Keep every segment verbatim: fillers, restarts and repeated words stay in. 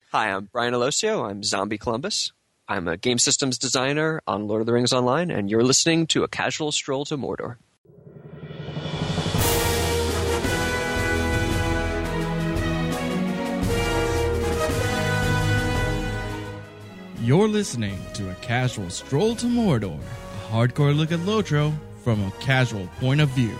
Hi, I'm Brian Alosio. I'm Zombie Columbus. I'm a game systems designer on Lord of the Rings Online, and you're listening to A Casual Stroll to Mordor. You're listening to A Casual Stroll to Mordor, a hardcore look at Lotro from a casual point of view.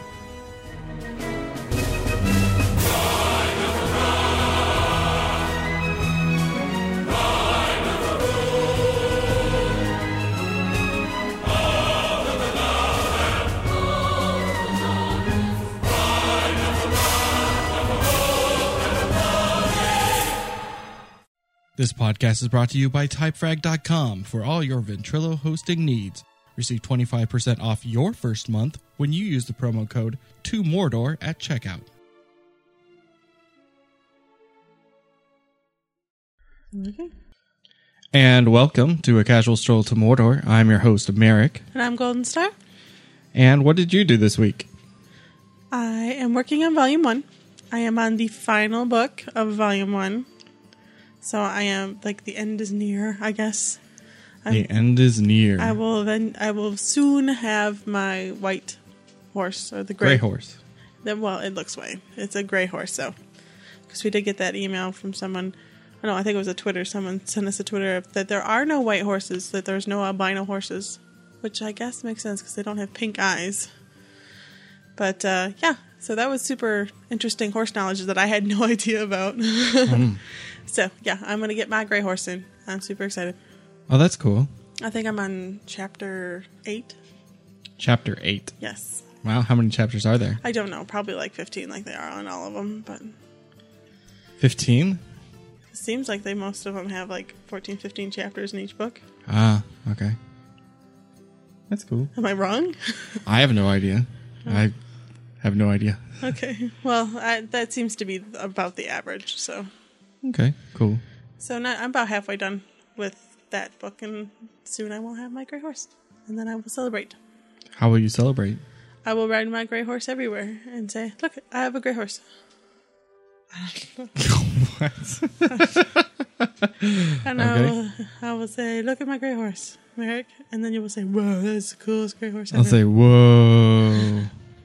This podcast is brought to you by Typefrag dot com for all your Ventrilo hosting needs. Receive twenty-five percent off your first month when you use the promo code two Mordor at checkout. Okay. And welcome to A Casual Stroll to Mordor. I'm your host, Merrick. And I'm Golden Star. And what did you do this week? I am working on Volume one. I am on the final book of Volume one. So I am, like, the end is near, I guess. I'm, the end is near. I will then. I will soon have my white horse, or the gray, gray horse. The, well, it looks white. It's a gray horse, so. Because we did get that email from someone, I don't know, I think it was a Twitter, someone sent us a Twitter, that there are no white horses, that there's no albino horses. Which I guess makes sense, because they don't have pink eyes. But, uh, yeah. So that was super interesting horse knowledge that I had no idea about. mm. So, yeah, I'm going to get my gray horse soon. I'm super excited. Oh, that's cool. I think I'm on chapter eight. Chapter eight? Yes. Wow, how many chapters are there? I don't know. Probably like fifteen, like they are on all of them. But fifteen? It seems like they most of them have like fourteen, fifteen chapters in each book. Ah, okay. That's cool. Am I wrong? I have no idea. Oh. I have no idea. Okay. Well, I, that seems to be about the average, so... Okay, cool. So not, I'm about halfway done with that book, and soon I will have my gray horse, and then I will celebrate. How will you celebrate? I will ride my gray horse everywhere and say, "Look, I have a gray horse." What? And I, okay. will, I will say, "Look at my gray horse, Merrick," and then you will say, "Whoa, that's the coolest gray horse ever." I'll say, "Whoa."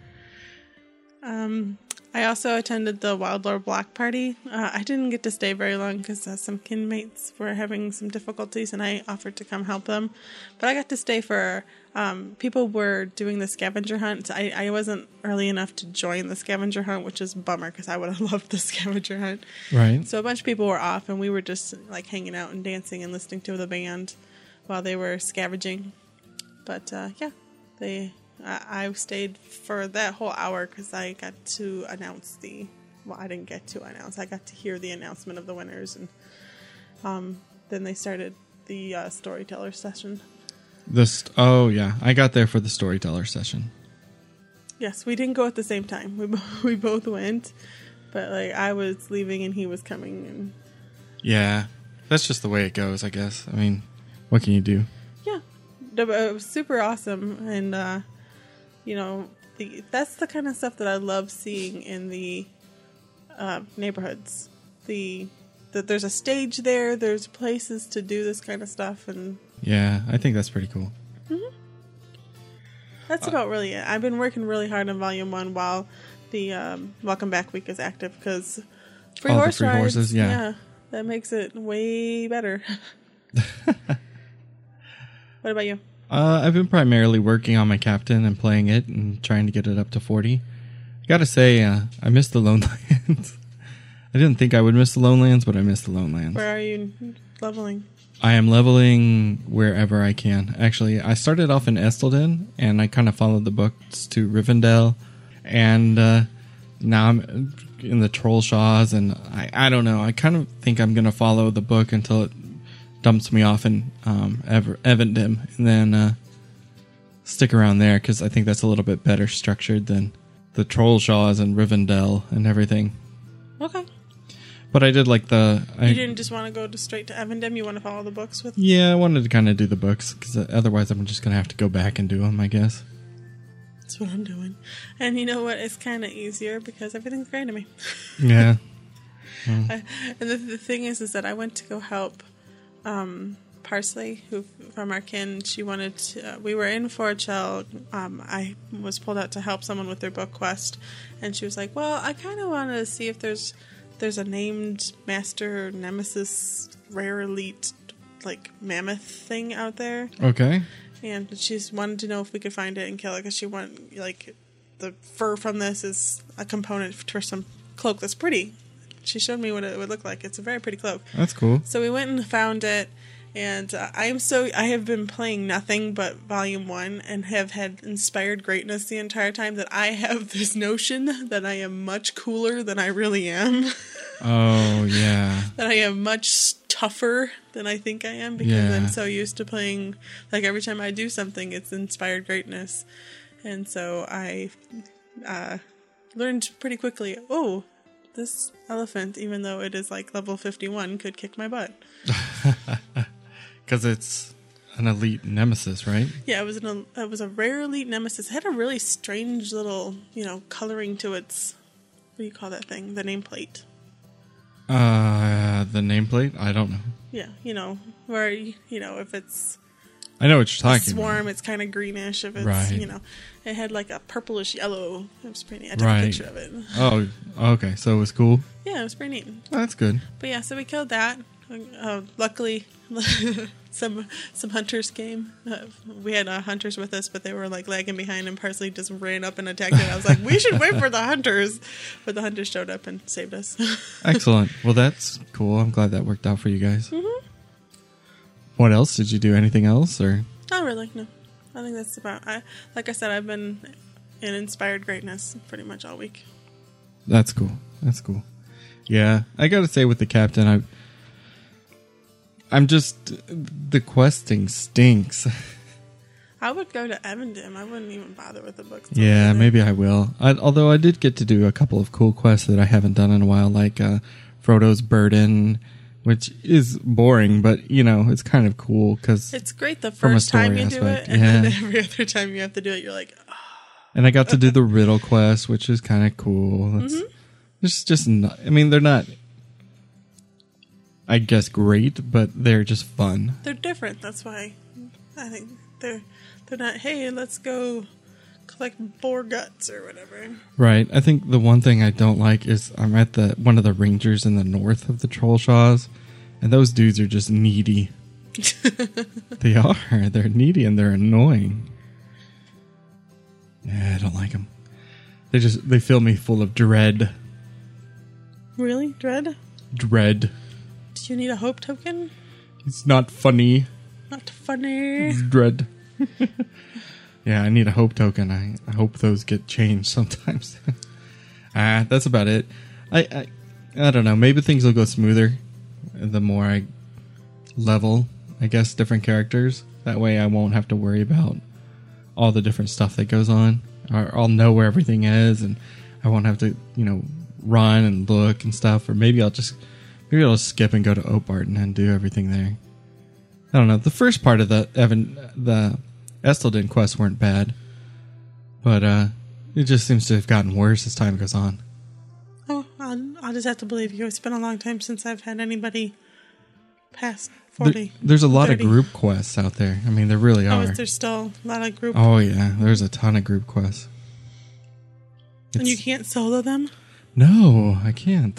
Um. I also attended the Wildlore Block Party. Uh, I didn't get to stay very long because uh, some kinmates were having some difficulties, and I offered to come help them. But I got to stay for... Um, people were doing the scavenger hunt. So I, I wasn't early enough to join the scavenger hunt, which is a bummer because I would have loved the scavenger hunt. Right. So a bunch of people were off, and we were just like hanging out and dancing and listening to the band while they were scavenging. But uh, yeah, they... I stayed for that whole hour because I got to announce the... Well, I didn't get to announce. I got to hear the announcement of the winners. And um, then they started the uh, storyteller session. The st- oh, yeah. I got there for the storyteller session. Yes, we didn't go at the same time. We, we both went. But like I was leaving and he was coming. And yeah, that's just the way it goes, I guess. I mean, what can you do? Yeah. It was super awesome. And... uh You know, the, that's the kind of stuff that I love seeing in the uh, neighborhoods. The that there's a stage there, there's places to do this kind of stuff, and yeah, I think that's pretty cool. Mm-hmm. That's uh, about really it. I've been working really hard on Volume One while the um, Welcome Back Week is active because free all horse the free rides, horses, yeah. yeah, that makes it way better. What about you? Uh, I've been primarily working on my captain and playing it and trying to get it up to forty. I gotta say, uh, I missed the Lone Lands. I didn't think I would miss the Lone Lands, but I missed the Lone Lands. Where are you leveling? I am leveling wherever I can. Actually, I started off in Estelden, and I kind of followed the books to Rivendell, and uh, now I'm in the Trollshaws, and I, I don't know. I kind of think I'm going to follow the book until it dumps me off in um, Ever- Evendim, and then uh, stick around there, because I think that's a little bit better structured than the Trollshaws and Rivendell and everything. Okay. But I did like the... I, you didn't just want to go to straight to Evendim? You want to follow the books with? Yeah, I wanted to kind of do the books, because otherwise I'm just going to have to go back and do them, I guess. That's what I'm doing. And you know what? It's kind of easier, because everything's great to me. Yeah. Mm. I, and the, the thing is, is that I went to go help um, Parsley, who from our kin. She wanted to, uh, we were in Fort Shell. Um, I was pulled out to help someone with their book quest, and she was like, "Well, I kind of want to see if there's there's a named Master Nemesis Rare Elite like mammoth thing out there." Okay. And she's wanted to know if we could find it and kill it because she want like the fur from this is a component for some cloak that's pretty. She showed me what it would look like. It's a very pretty cloak. That's cool. So we went and found it, and uh, I am so I have been playing nothing but Volume One and have had inspired greatness the entire time that I have this notion that I am much cooler than I really am. Oh yeah. That I am much tougher than I think I am because Yeah. I'm so used to playing, like every time I do something, it's inspired greatness. And so I uh, learned pretty quickly, oh, this elephant, even though it is like level fifty-one, could kick my butt. Because it's an elite nemesis, right? Yeah, it was an it was a rare elite nemesis. It had a really strange little, you know, coloring to its, what do you call that thing? The nameplate. Uh, the nameplate? I don't know. Yeah, you know, where, you know, if it's I know what you're a talking swarm, about. it's kind of greenish. If it's, Right. you know, it had like a purplish yellow. It was pretty neat. I took Right. a picture of it. Oh, okay. So it was cool. Yeah, it was pretty neat. Oh, that's good. But yeah, so we killed that. Uh, luckily, some some hunters came. Uh, we had uh, hunters with us, but they were like lagging behind, and Parsley just ran up and attacked it. I was like, we should wait for the hunters. But the hunters showed up and saved us. Excellent. Well, that's cool. I'm glad that worked out for you guys. Mm-hmm. What else? Did you do anything else? Or Not really, no. I think that's about I like I said, I've been in inspired greatness pretty much all week. That's cool. That's cool. Yeah, I gotta say with the captain, I, I'm just the questing stinks. I would go to Evandim. I wouldn't even bother with the books. Yeah, maybe I will. I, although I did get to do a couple of cool quests that I haven't done in a while, like uh, Frodo's Burden, which is boring, but you know it's kind of cool because. It's great the From a first time story you do aspect, it, and yeah. then every other time you have to do it, you're like, oh. And I got to do the riddle quest, which is kind of cool. It's Mm-hmm. just, just not, I mean, they're not, I guess, great, but they're just fun. They're different. That's why I think they're they're not. Hey, let's go collect boar guts or whatever. Right. I think the one thing I don't like is I'm at the one of the rangers in the north of the Trollshaws, and those dudes are just needy. They are. They're needy and they're annoying. Yeah, I don't like them. They just they fill me full of dread. Really, Dread? Dread. Do you need a hope token? It's not funny. Not funny. It's dread. Yeah, I need a hope token. I, I hope those get changed sometimes. Ah, that's about it. I, I I don't know. Maybe things will go smoother the more I level, I guess, different characters. That way I won't have to worry about all the different stuff that goes on. Or I'll know where everything is, and I won't have to, you know, run and look and stuff. Or maybe I'll just maybe I'll skip and go to Oparton and do everything there. I don't know. The first part of the Evan the Estelden quests weren't bad, but uh, it just seems to have gotten worse as time goes on. Oh, I'll, I'll just have to believe you. It's been a long time since I've had anybody past forty. There, there's a lot thirty. of group quests out there. I mean, there really Oh, are. is there still a lot of group? Oh yeah, there's a ton of group quests. And you It's- can't solo them? No, I can't.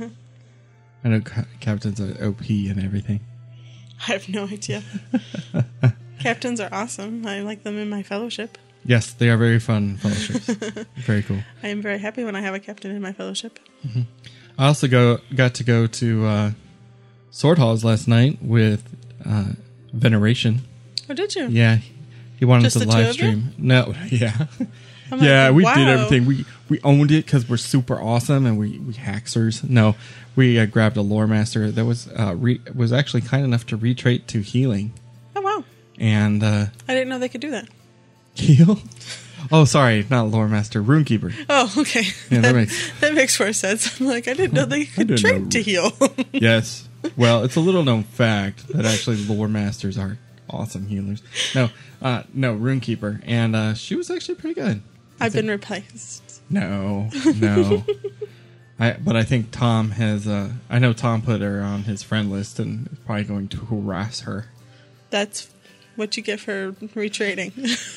I know ca- captains are O P and everything. I have no idea. Captains are awesome. I like them in my fellowship. Yes, they are very fun fellowships. Very cool. I am very happy when I have a captain in my fellowship. I also go got to go to uh, Sword Halls last night with uh, Veneration. Oh, did you? Yeah, he wanted Just to the two live of stream. No, yeah, I'm yeah, like, we wow. did everything. We we owned it because we're super awesome and we we hacksers. No, we uh, grabbed a lore master that was uh, re- was actually kind enough to retrait to healing Oh, wow. and uh, I didn't know they could do that. heal. Oh, sorry, not lore master, runekeeper. Oh, okay. Yeah, that that, makes- that makes more sense. I'm like, I didn't know they could didn't train know. to heal. Yes. Well, it's a little known fact that actually lore masters are awesome healers. No, uh, no, runekeeper, and uh, she was actually pretty good. I've been replaced. No, no. I but I think Tom has. Uh, I know Tom put her on his friend list and is probably going to harass her. That's what you get for retrading.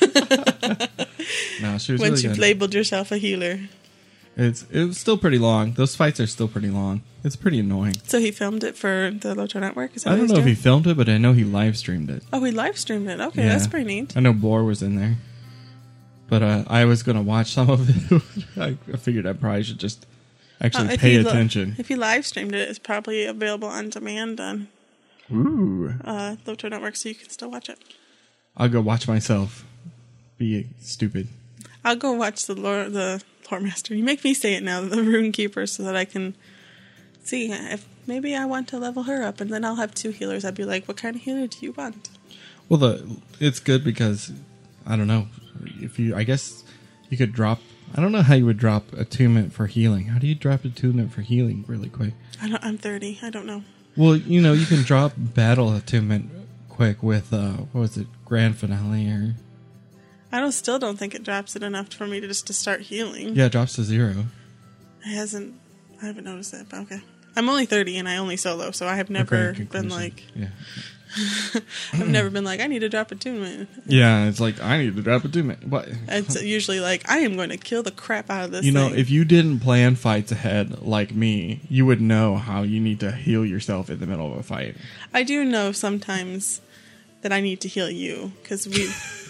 No, she was Once really you've good. labeled yourself a healer. It's it was still pretty long. Those fights are still pretty long. It's pretty annoying. So he filmed it for the Loto Network? Is that I what don't he's know if doing? he filmed it, but I know he live streamed it. Oh, he live streamed it. Okay, Yeah. that's pretty neat. I know Blore was in there, but uh, I was going to watch some of it. I figured I probably should just actually Oh, if pay he li- attention. if he live streamed it, it's probably available on demand on Ooh, uh, Loto Network, so you can still watch it. I'll go watch myself. Be stupid. I'll go watch the lore, the lore master. You make me say it now, the Rune Keeper, so that I can see if maybe I want to level her up, and then I'll have two healers. I'd be like, what kind of healer do you want? Well, the it's good because I don't know if you. I guess you could drop. I don't know how you would drop attunement for healing. How do you drop attunement for healing really quick? I don't, I'm thirty. I don't know. Well, you know, you can drop battle attunement quick with uh, what was it, Grand Finale or I don't still don't think it drops it enough for me to just to start healing. yeah, it drops to zero. It hasn't. I haven't noticed that, but okay. I'm only thirty and I only solo, so I have never Okay, been conclusion. like. yeah, I've never been like I need to drop attunement. yeah. It's like I need to drop attunement. What? It's usually like I am going to kill the crap out of this. You know, thing. if you didn't plan fights ahead like me, you would know how you need to heal yourself in the middle of a fight. I do know sometimes that I need to heal you because we.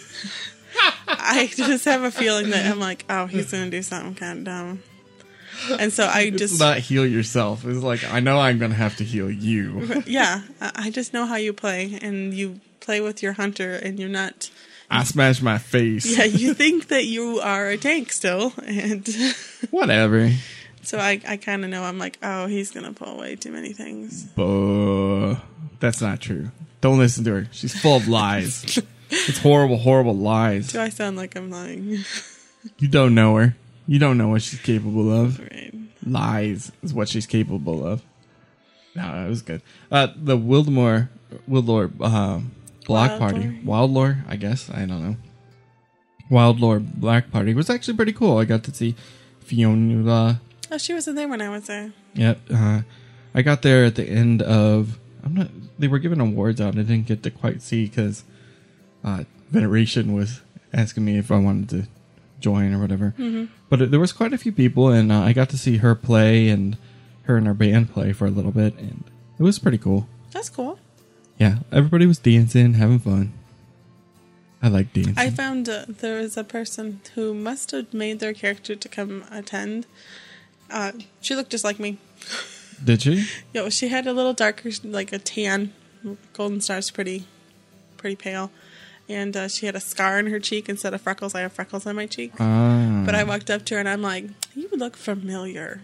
I just have a feeling that I'm like, oh, he's going to do something kind of dumb, and so I It's just not heal yourself. It's like I know I'm going to have to heal you. yeah, I I just know how you play, and you play with your hunter, and you're not. I smashed my face. Yeah, you think that you are a tank still, and Whatever. so I, I kind of know. I'm like, oh, he's gonna pull away too many things. Buh. That's not true. Don't listen to her. She's full of lies. It's horrible, horrible lies. Do I sound like I'm lying? You don't know her. You don't know what she's capable of. Right. Lies is what she's capable of. No, it was good. Uh, the Wildmore, Wildlore uh, Block Wildlore? Party. Wildlore, I guess. I don't know. Wildlore Black Party was actually pretty cool. I got to see Fiona. Oh, she wasn't there when I was there. Yep. Uh, I got there at the end of. I'm not. They were giving awards out. I didn't get to quite see because uh, Veneration was asking me if I wanted to join or whatever. Mm-hmm. But it, there was quite a few people, and uh, I got to see her play and her and her band play for a little bit, and it was pretty cool. That's cool. Yeah, everybody was dancing, having fun. I like dancing. I found uh, there was a person who must have made their character to come attend. Uh, she looked just like me. Did she? Yo, she had a little darker, like a tan. Golden Star's pretty, pretty pale. And uh, she had a scar on her cheek instead of freckles. I have freckles on my cheek. Ah. But I walked up to her and I'm like, you look familiar.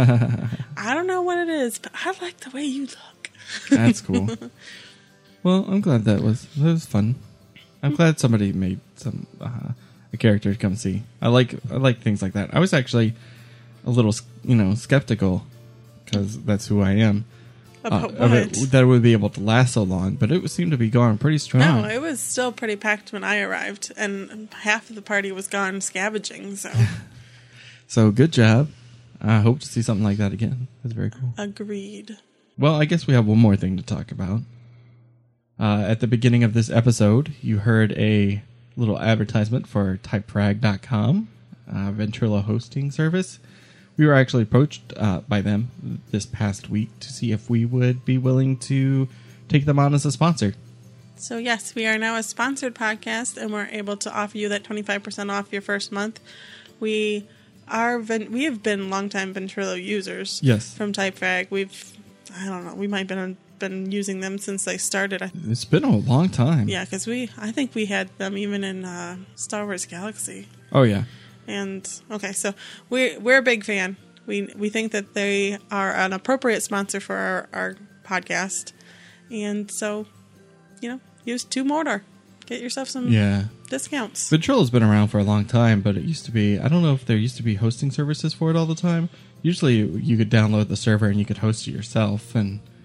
I don't know what it is, but I like the way you look. That's cool. Well, I'm glad that was that was fun. I'm glad somebody made some uh, a character to come see. I like I like things like that. I was actually a little you know skeptical because that's who I am. About Uh, of what? it, that it would be able to last so long, but it seemed to be going pretty strong. No, it was still pretty packed when I arrived, and half of the party was gone scavenging, so So good job. I hope to see something like that again. That's very cool. agreed. Well, I guess we have one more thing to talk about. Uh, at the beginning of this episode, you heard a little advertisement for typefrag dot com, uh, Ventrilo hosting service. We were actually approached uh, by them this past week to see if we would be willing to take them on as a sponsor. So yes, we are now a sponsored podcast, and we're able to offer you that twenty-five percent off your first month. We are Ven- we have been longtime Ventrilo users. Yes. From TypeFrag. We've I don't know, we might have been been using them since they started. I, It's been a long time. yeah, because we I think we had them even in uh, Star Wars Galaxy. Oh, yeah. And okay, so we're we're a big fan. We we think that they are an appropriate sponsor for our, our podcast, and so you know, use two Mordor, get yourself some Yeah. discounts. Ventrilo's been around for a long time, but it used to be, I don't know if there used to be hosting services for it all the time. Usually you could download the server and you could host it yourself, and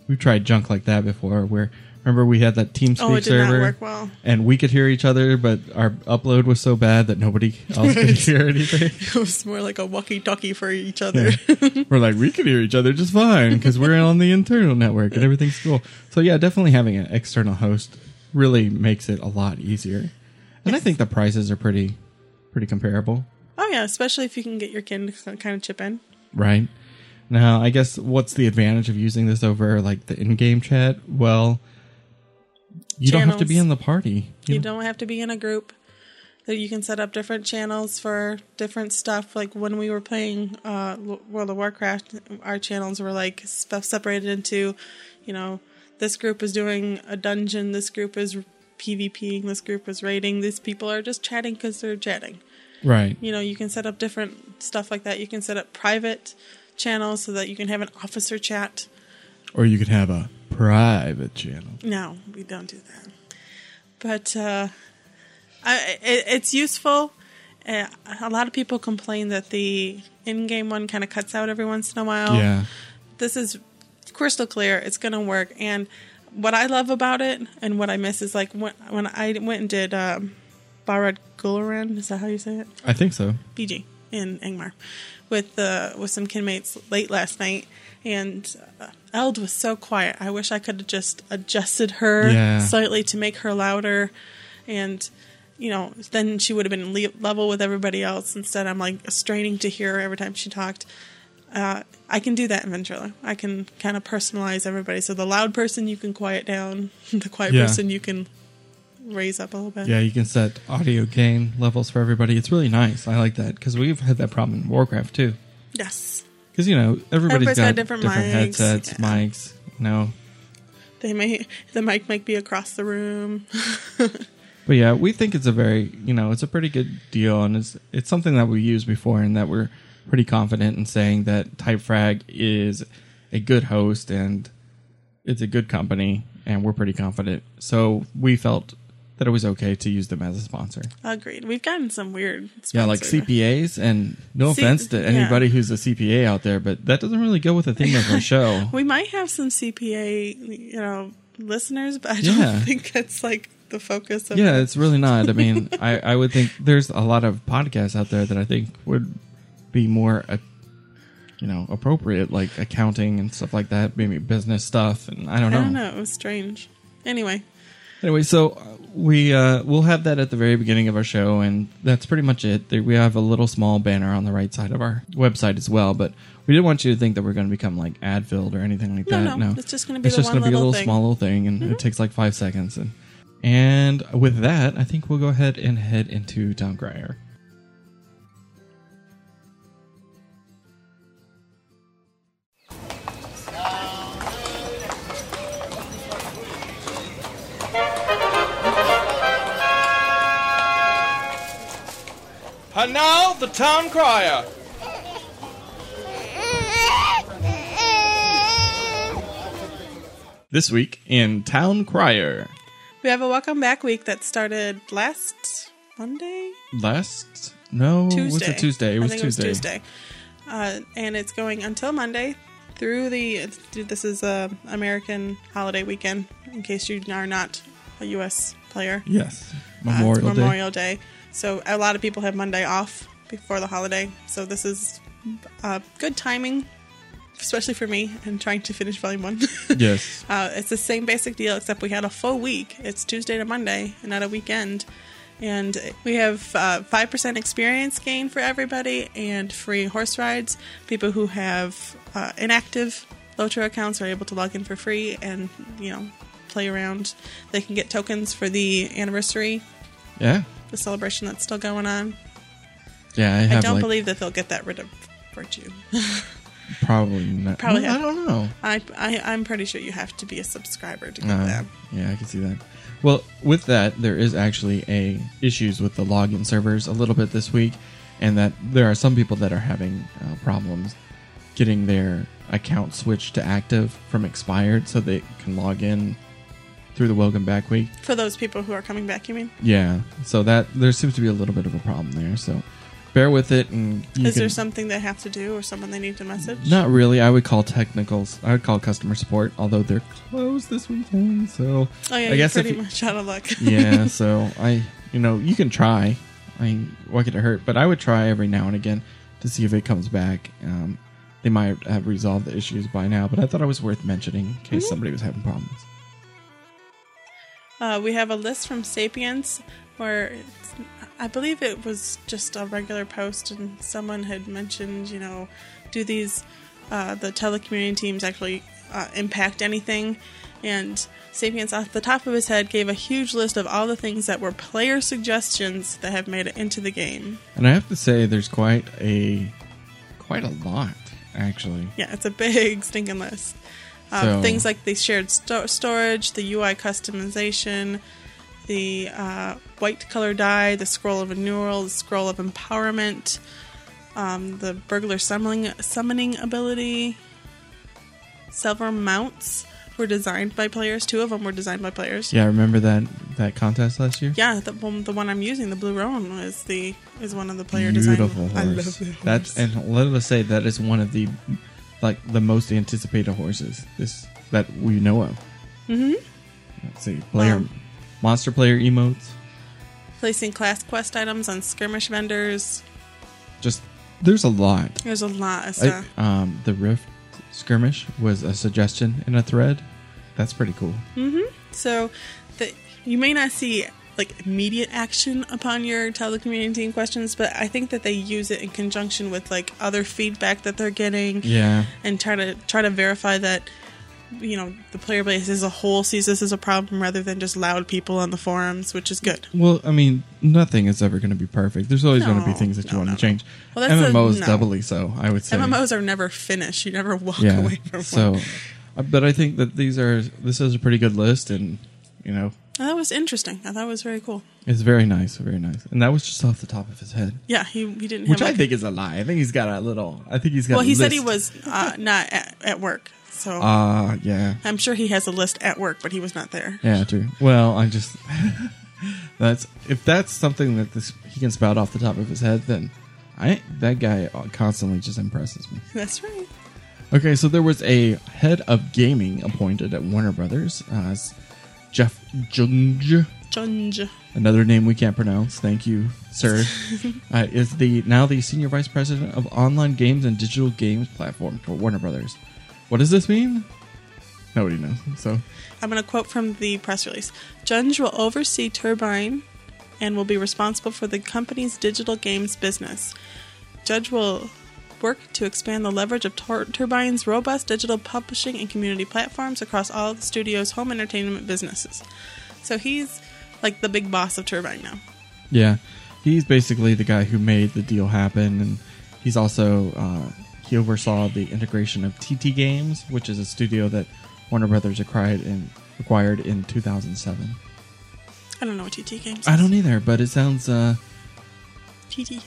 we've tried junk like that before. Where remember we had that TeamSpeak Oh, it did server, not work well. and we could hear each other, but our upload was so bad that nobody else could hear anything. It was more like a walkie-talkie for each other. Yeah. We're like, we can hear each other just fine because we're on the internal network and everything's cool. So yeah, definitely having an external host really makes it a lot easier. And I think the prices are pretty, pretty comparable. Oh yeah, especially if you can get your kid to kind of chip in. Right. Now, I guess what's the advantage of using this over like the in-game chat? Well, you don't have to be in the party. You, you don't have to be in a group. That you can set up different channels for different stuff. Like when we were playing uh, World of Warcraft, our channels were like stuff separated into, you know, this group is doing a dungeon, this group is PvPing, this group is raiding. These people are just chatting because they're chatting. Right. You know, you can set up different stuff like that. You can set up private channels so that you can have an officer chat. Or you could have a private channel. No, we don't do that. But uh, I, it, it's useful. Uh, a lot of people complain that the in-game one kind of cuts out every once in a while. Yeah. This is crystal clear. It's going to work. And what I love about it and what I miss is like when, when I went and did um, Barad Gularan, is that how you say it? I think so. B G in Angmar with uh, with some kinmates late last night, and uh, Eld was so quiet. I wish I could have just adjusted her yeah. slightly to make her louder, and you know, then she would have been le- level with everybody else. Instead, I'm like straining to hear her every time she talked. Uh, I can do that in Ventrilo. I can kind of personalize everybody. So the loud person you can quiet down, the quiet yeah. person you can raise up a little bit. Yeah, you can set audio gain levels for everybody. It's really nice. I like that because we've had that problem in Warcraft too. Yes. Because, you know, everybody's, everybody's got, got different, different mics, headsets, yeah. mics, you know. They may, the mic might be across the room. But yeah, we think it's a very, you know, it's a pretty good deal, and it's it's something that we used before and that we're pretty confident in saying that Typefrag is a good host and it's a good company, and we're pretty confident. So we felt that it was okay to use them as a sponsor. Agreed. We've gotten some weird sponsors. Yeah, like C P As, and no C- offense to anybody yeah. who's a C P A out there, but that doesn't really go with the theme of our show. We might have some C P A, you know, listeners, but I Yeah. don't think that's like the focus of Yeah, it. it's really not. I mean, I, I would think there's a lot of podcasts out there that I think would be more, uh, you know, appropriate, like accounting and stuff like that, maybe business stuff, and I don't know. I don't know. It was strange. Anyway. Anyway, so uh, we uh, we'll have that at the very beginning of our show, and that's pretty much it. There- We have a little small banner on the right side of our website as well, but we didn't want you to think that we're going to become like ad filled or anything like No, that. no, No, it's just gonna be it's the just one gonna be a little little thing. small little thing, and it takes like five seconds. And and with that, I think we'll go ahead and head into Town Crier. And now, the Town Crier. This week in Town Crier. We have a welcome back week that started last Monday? Last? No, Tuesday. was it Tuesday? It was I think Tuesday. It was Tuesday. Uh, and it's going until Monday through the. This is a American holiday weekend. In case you are not a U S player, Yes, Uh, it's Memorial Day. Memorial Day. So a lot of people have Monday off before the holiday. So this is uh, good timing, especially for me and trying to finish Volume One. Yes. Uh, it's the same basic deal, except we had a full week. It's Tuesday to Monday, and not a weekend. And we have uh, five percent experience gain for everybody and free horse rides. People who have uh, inactive Lotro accounts are able to log in for free and, you know, play around. They can get tokens for the anniversary, Yeah. the celebration that's still going on. Yeah, I I have don't like believe that they'll get that rid of Virtue. probably not. Probably Well, I have- don't know. I, I, I'm pretty sure you have to be a subscriber to get Uh, that. yeah, I can see that. Well, with that, there is actually a issues with the login servers a little bit this week, and that there are some people that are having uh, problems getting their account switched to active from expired, so they can log in through the welcome back week. For those people who are coming back, you mean? Yeah, so that there seems to be a little bit of a problem there. So bear with it. And you Is can, there something they have to do or someone they need to message? Not really. I would call technicals. I would call customer support, although they're closed this weekend. So Oh yeah, I guess you're if pretty you- much out of luck. yeah. So I, you know, you can try. I mean, what could it hurt? But I would try every now and again to see if it comes back. Um, they might have resolved the issues by now, but I thought it was worth mentioning in case Mm-hmm. somebody was having problems. Uh, we have a list from Sapiens where it's, I believe it was just a regular post, and someone had mentioned, you know, do these uh, the telecommuting teams actually uh, impact anything? And Sapiens, off the top of his head, gave a huge list of all the things that were player suggestions that have made it into the game. And I have to say, there's quite a quite a lot actually. Yeah, it's a big stinking list. Um, So- things like the shared sto- storage, the U I customization, the uh, white color dye, the scroll of renewal, the scroll of empowerment, um, the burglar summoning, summoning ability. Several mounts were designed by players. Two of them were designed by players. Yeah, remember that that contest last year? Yeah, the one, the one I'm using, the Blue Roan, is the is one of the player Beautiful design. horse. I love the horse. That's and let us say that is one of the like the most anticipated horses this that we know of. Mm-hmm. Let's see, player Um, monster player emotes. Placing class quest items on skirmish vendors. Just there's a lot. There's a lot of I, stuff. um, the Rift skirmish was a suggestion in a thread. That's pretty cool. So the, you may not see like immediate action upon your telecommuting questions, but I think that they use it in conjunction with like other feedback that they're getting, Yeah, and try to try to verify that, you know, the player base as a whole sees this as a problem rather than just loud people on the forums, which is good. well, I mean, nothing is ever going to be perfect. There's always going to be No, things that you no, want no, to change. Well, that's M M Os a- no. doubly so, I would say. M M Os are never finished. You never walk yeah. away from So, one. uh, but I think that these are this is a pretty good list, and you know, That was interesting. I thought it was very cool. it's very nice, very nice. And that was just off the top of his head, Yeah, he he didn't which have I like- think is a lie. I think he's got a little. I think he's got. Well, a he said list. he was uh, not at, at work, so Ah, uh, yeah, I'm sure he has a list at work, but he was not there. yeah, true. Well, I just that's if that's something that this he can spout off the top of his head, then I that guy constantly just impresses me. That's right. Okay, so there was a head of gaming appointed at Warner Brothers, uh, as Jeff Junge. Junge. Another name we can't pronounce. Thank you, sir. uh, is the now the senior vice president of online games and digital games platform for Warner Brothers. What does this mean? Nobody knows. So I'm going to quote from the press release. Junge will oversee Turbine and will be responsible for the company's digital games business. Judge will work to expand the leverage of Tur- Turbine's robust digital publishing and community platforms across all of the studio's home entertainment businesses. So he's like the big boss of Turbine now. yeah, he's basically the guy who made the deal happen, and he's also uh, he oversaw the integration of T T Games, which is a studio that Warner Brothers acquired in acquired in two thousand seven. I don't know what T T games is. I don't either, but it sounds uh, T T.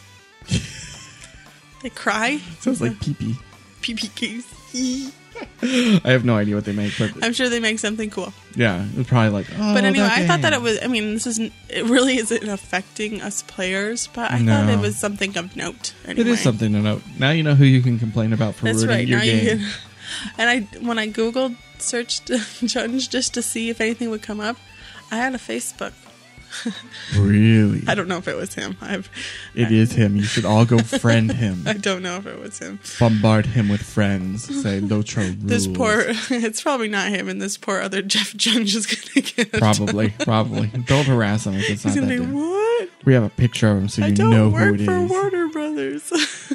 They cry? sounds like pee pee. P P games. I have no idea what they make, but I'm sure they make something cool. yeah, it's probably like. Oh, But anyway, that I thought that game. it was. I mean, this isn't. It really isn't affecting us players, but I No. thought it was something of note. Anyway. It is something to note. Now you know who you can complain about for That's ruining right. your Now game. you can. And I, when I googled, searched Junge just to see if anything would come up, I had a Facebook. Really, I don't know if it was him. I've. it is him. You should all go friend him, I don't know if it was him. bombard him with friends. Say Lotro rules. This poor. It's probably not him, and this poor other Jeff Junge is gonna get. Probably, probably. Don't harass him if it's not He's that gonna be dude. what? We have a picture of him, so I you don't know work who it for is. Warner Brothers.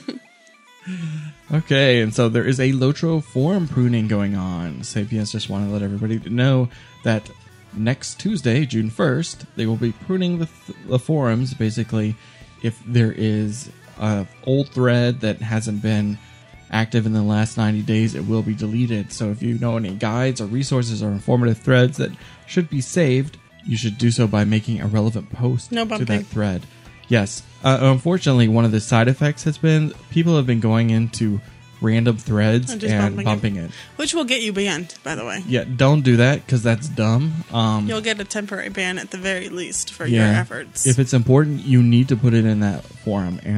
Okay, and so there is a Lotro forum pruning going on. Sapiens just want to let everybody know that next Tuesday, June first, they will be pruning the, th- the forums. Basically, if there is a old thread that hasn't been active in the last ninety days, it will be deleted. So if you know any guides or resources or informative threads that should be saved, you should do so by making a relevant post No to bumping. that thread. Yes. Uh, unfortunately, one of the side effects has been people have been going into random threads And and, just bumping it. bumping it. Which will get you banned, by the way. Yeah, don't do that because that's dumb. Um, You'll get a temporary ban at the very least for yeah, your efforts. If it's important, you need to put it in that forum. And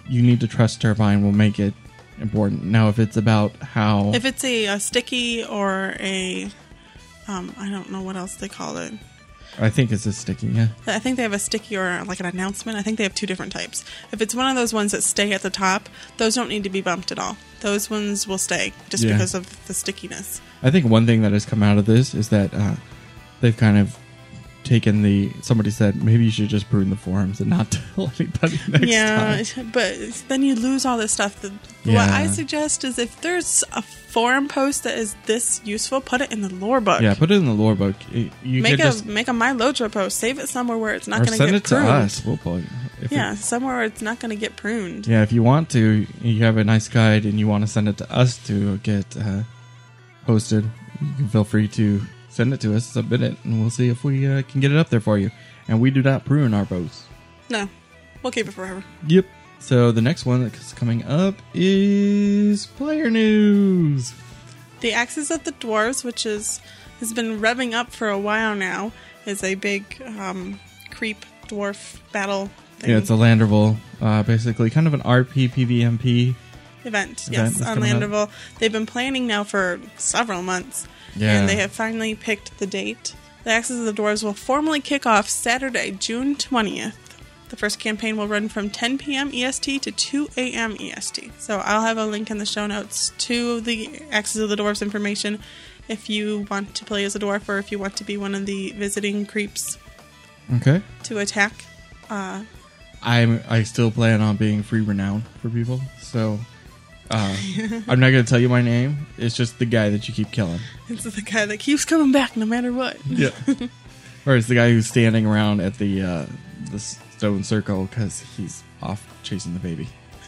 you need to trust Turbine will make it important. Now, if it's about how... If it's a, a sticky or a... Um, I don't know what else they call it. I think it's a sticky, yeah. I think they have a sticky or like an announcement. I think they have two different types. If it's one of those ones that stay at the top, those don't need to be bumped at all. Those ones will stay just Yeah. because of the stickiness. I think one thing that has come out of this is that uh, they've kind of taken the... Somebody said, maybe you should just prune the forums and not tell anybody next yeah, time. but then you lose all this stuff. The, What Yeah. I suggest is if there's a forum post that is this useful, put it in the lore book. Yeah, put it in the lore book. You you make could a just... make a My Lotro post. Save it somewhere where it's not Or going to send get it to pruned. us. We'll pull it. If Yeah, it- somewhere where it's not going to get pruned. yeah, if you want to, you have a nice guide and you want to send it to us to get uh, posted, you can feel free to send it to us, submit it, and we'll see if we uh, can get it up there for you. And we do not prune our bows. No, we'll keep it forever. Yep. So the next one that's coming up is player news. The Axes of the Dwarves, which is has been revving up for a while now, is a big um, creep dwarf battle thing. Yeah, it's a Landerville, uh, basically kind of an R P PvMP. event. event Yes, that's on coming up. Landerville. They've been planning now for several months, Yeah. and they have finally picked the date. The Axes of the Dwarves will formally kick off Saturday, June twentieth. The first campaign will run from ten p.m. E S T to two a.m. E S T. So I'll have a link in the show notes to the Axes of the Dwarves information if you want to play as a dwarf or if you want to be one of the visiting creeps Okay. to attack. Uh, I'm I still plan on being free renown for people, so uh, I'm not going to tell you my name. It's just the guy that you keep killing. it's the guy that keeps coming back no matter what. Yeah. Or it's the guy who's standing around at the uh, the stone circle because he's off chasing the baby.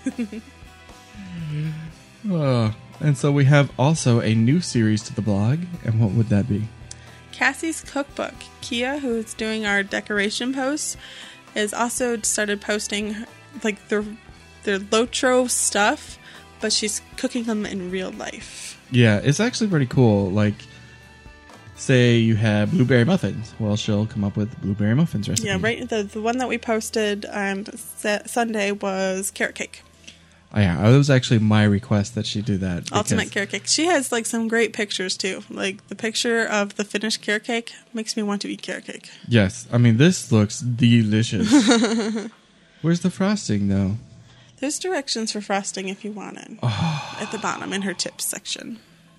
uh, and so we have also a new series to the blog, and what would that be? Cassie's Cookbook. Kia, who's doing our decoration posts, has also started posting like their their Lotro stuff, but she's cooking them in real life. Yeah, it's actually pretty cool. Like, say you have blueberry muffins. Well, she'll come up with blueberry muffins recipe. Yeah, right. The the one that we posted on Sa- Sunday was carrot cake. Oh, yeah, that was actually my request that she do that. because- Ultimate carrot cake. She has like some great pictures too. Like the picture of the finished carrot cake makes me want to eat carrot cake. Yes, I mean this looks delicious. Where's the frosting though? There's directions for frosting if you want it at the bottom in her tips section.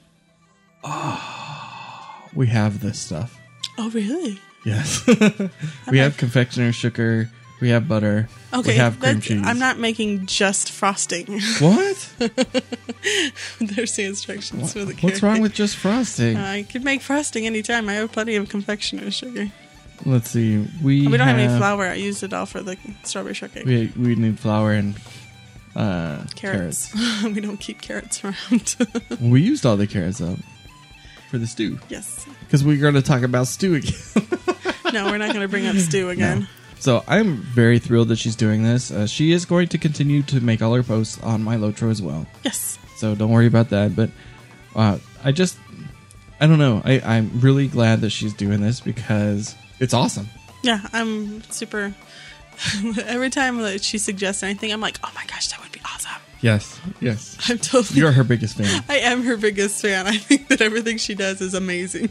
We have this stuff. Oh, really? Yes, we have confectioner's sugar. We have butter. Okay, we have cream that's- cheese. I'm not making just frosting. What? There's the instructions for the carrot What's wrong cake. with just frosting? Uh, I could make frosting anytime. I have plenty of confectioner's sugar. Let's see. We We don't have any flour. I used it all for the strawberry shortcake. We we need flour and uh, carrots. Carrots. we don't keep carrots around. We used all the carrots up for the stew yes. because we're going to talk about stew again. No, we're not going to bring up stew again. No. So I'm very thrilled that she's doing this. Uh, she is going to continue to make all her posts on my Lotro as well. Yes. So don't worry about that. But uh, I just, I don't know. I, I'm really glad that she's doing this because it's awesome. Yeah, I'm super. Every time that she suggests anything, I'm like, oh my gosh, that would be awesome. Yes, yes. I'm totally. You're her biggest fan. I am her biggest fan. I think that everything she does is amazing.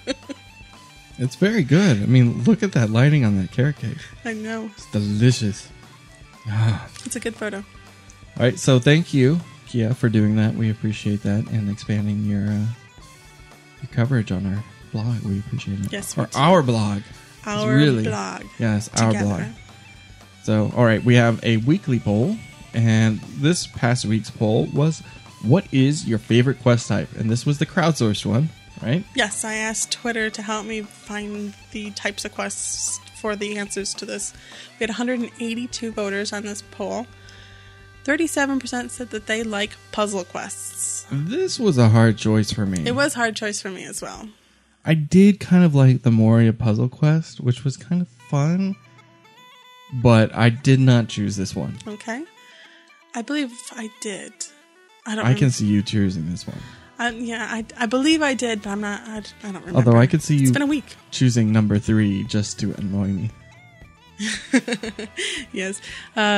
It's very good. I mean, look at that lighting on that carrot cake. I know. It's delicious. Ah. It's a good photo. All right, so thank you, Kia, for doing that. We appreciate that and expanding your uh, your coverage on our blog. We appreciate it. Yes, or we do. our blog. It's Our really, blog. Yes, our Together. blog. So, all right, we have a weekly poll, and this past week's poll was, "What is your favorite quest type?" And this was the crowdsourced one, right? Yes, I asked Twitter to help me find the types of quests for the answers to this. We had one hundred eighty-two voters on this poll. thirty-seven percent said that they like puzzle quests. This was a hard choice for me. It was a hard choice for me as well. I did kind of like the Moria puzzle quest, which was kind of fun, but I did not choose this one. Okay. I believe I did. I don't I rem- can see you choosing this one. I, yeah, I, I believe I did, but I'm not. I, I don't remember. Although I could see you It's been a week. choosing number three just to annoy me. Yes. Uh,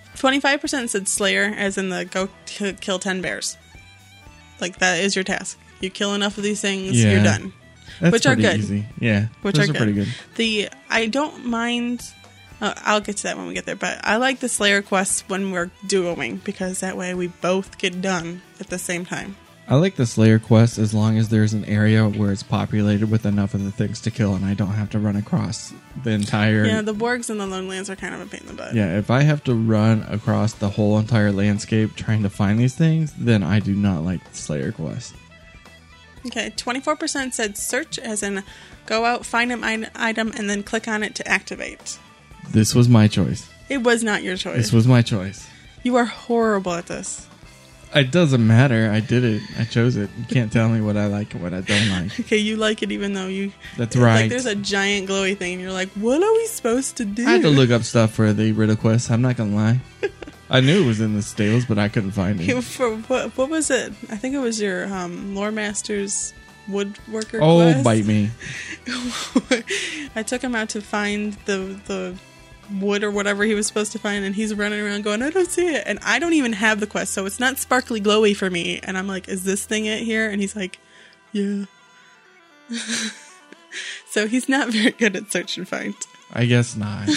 twenty-five percent said Slayer, as in the go k- kill ten bears. Like, that is your task. You kill enough of these things, Yeah. you're done. That's Which are pretty good. easy. Yeah, Which those are are, good. pretty good. The I don't mind. Uh, I'll get to that when we get there. But I like the Slayer quests when we're duoing, because that way we both get done at the same time. I like the Slayer quest as long as there's an area where it's populated with enough of the things to kill, and I don't have to run across the entire. Yeah, the Borgs and the Lone Lands are kind of a pain in the butt. Yeah, if I have to run across the whole entire landscape trying to find these things, then I do not like the Slayer quest. Okay, twenty-four percent said search, as in go out, find an i- item, and then click on it to activate. This was my choice. It was not your choice. This was my choice. You are horrible at this. It doesn't matter. I did it. I chose it. You can't tell me what I like and what I don't like. Okay, you like it even though you... That's Like, right. there's a giant glowy thing, and you're like, what are we supposed to do? I had to look up stuff for the riddle quest. I'm not gonna lie. I knew it was in the stables, but I couldn't find it. For, what, what was it? I think it was your um, Lore Master's woodworker Oh, quest. bite me. I took him out to find the the wood or whatever he was supposed to find, and he's running around going, I don't see it. And I don't even have the quest, so it's not sparkly glowy for me. And I'm like, is this thing it here? And he's like, yeah. So he's not very good at search and find. I guess not.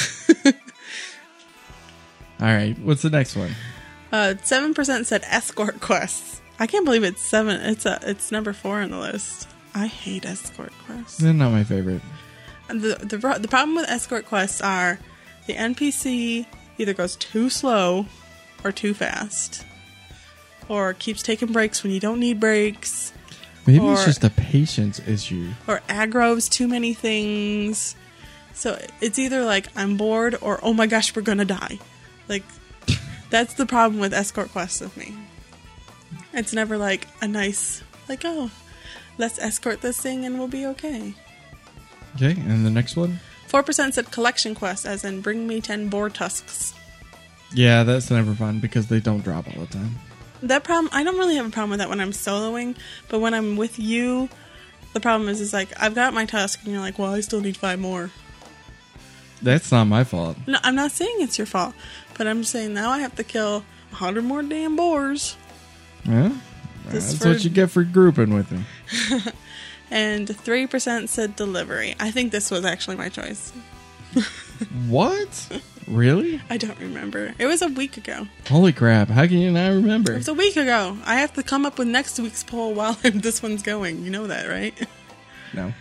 All right, what's the next one? Uh, seven percent said escort quests. I can't believe it's seven. It's a, it's number four on the list. I hate escort quests. They're not my favorite. The, the the problem with escort quests are the N P C either goes too slow or too fast, or keeps taking breaks when you don't need breaks, Maybe Or- it's just a patience issue. or aggro's too many things. So it's either like I'm bored or oh my gosh, we're gonna die. Like, that's the problem with escort quests with me. It's never like a nice, like, oh, let's escort this thing and we'll be okay. Okay, and the next one? four percent said collection quest, as in bring me ten boar tusks. Yeah, that's never fun because they don't drop all the time. That problem, I don't really have a problem with that when I'm soloing, but when I'm with you, the problem is, is like, I've got my tusk, and you're like, well, I still need five more. That's not my fault. No, I'm not saying it's your fault, but I'm just saying now I have to kill a hundred more damn boars. Yeah? Just That's for- what you get for grouping with me. And three percent said delivery. I think this was actually my choice. What? Really? I don't remember. It was a week ago. Holy crap, how can you not remember? It was a week ago. I have to come up with next week's poll while this one's going. You know that, right? No.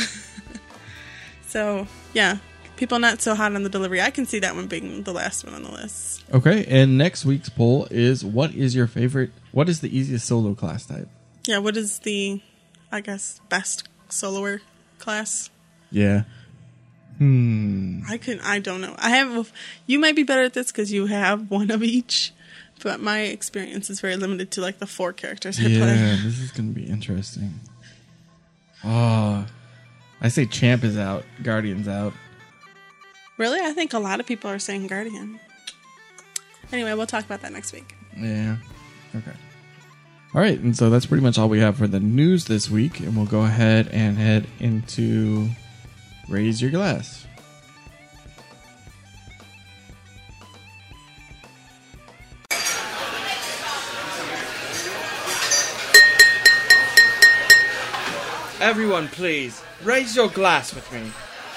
So, yeah. People not so hot on the delivery. I can see that one being the last one on the list. Okay, and next week's poll is what is your favorite, what is the easiest solo class type? Yeah, what is the, I guess, best soloer class? Yeah. Hmm. I can I don't know. I have you might be better at this because you have one of each, but my experience is very limited to like the four characters I Yeah, play. this is going to be interesting. Oh, I say Champ is out, Guardian's out. Really, I think a lot of people are saying Guardian. Anyway, we'll talk about that next week. Yeah. Okay. All right, and so that's pretty much all we have for the news this week, and we'll go ahead and head into Raise Your Glass. Everyone, please, raise your glass with me.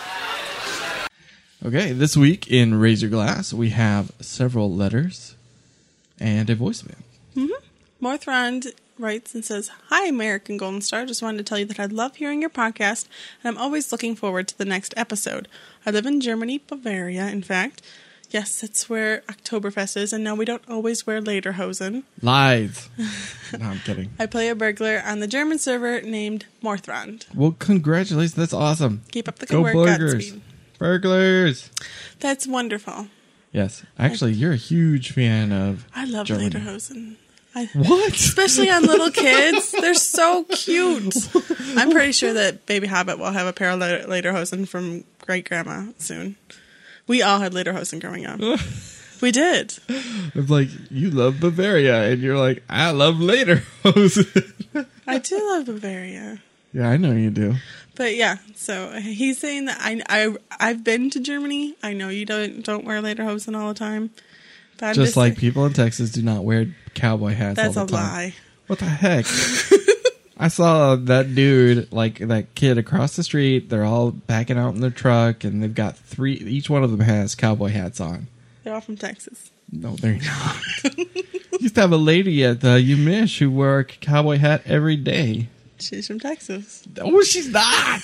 Okay, this week in Raise Your Glass, we have several letters and a voicemail. Morthrond writes and says, Hi, American Golden Star. Just wanted to tell you that I love hearing your podcast, and I'm always looking forward to the next episode. I live in Germany, Bavaria, in fact. Yes, that's where Oktoberfest is, and no, we don't always wear lederhosen. Lies. No, I'm kidding. I play a burglar on the German server named Morthrond. Well, congratulations. That's awesome. Keep up the good Go work, burglars. Godspeed. Burglars. That's wonderful. Yes. Actually, you're a huge fan of I love Germany. lederhosen. I, What? Especially on little kids. They're so cute. I'm pretty sure that Baby Hobbit will have a pair of leder- lederhosen from great grandma soon. We all had lederhosen growing up. We did. It's like, you love Bavaria, and you're like, I love lederhosen. I do love Bavaria. Yeah, I know you do. But yeah, so he's saying that I, I, I've been to Germany. I know you don't don't wear lederhosen all the time. But I'm Just like people in Texas do not wear cowboy hats That's all a the time. lie. What the heck? I saw that dude, like that kid across the street. They're all backing out in their truck, and they've got three. Each one of them has cowboy hats on. They're all from Texas. No, they're not. Used to have a lady at the Umish who wore a cowboy hat every day. She's from Texas. Oh, she's not.